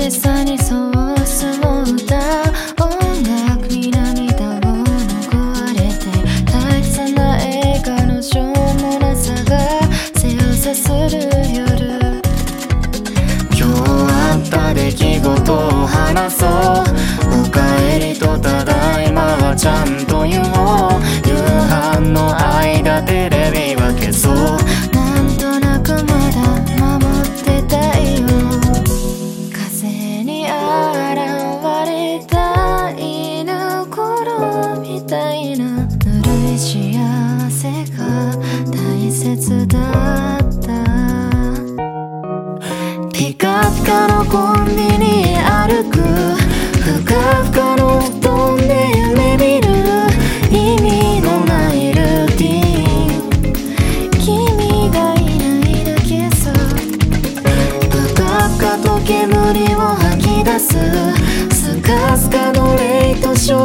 しさにそうそうだ音楽に涙を拭われて大切な映画のしょうもなさがせわさする夜今日あった出来事を話そうおかえりとただいまはちゃんと言おう夕飯の間テレビは消そうなんとなくまだ守ってたいよ風に現れた犬頃みたいなぬるい幸せが大切だったピカピカのコンビニ歩くふかふかの布団で夢見る意味のないルーティン君がいないだけさぷかぷかと煙を吐き出すスカスカのレイトショ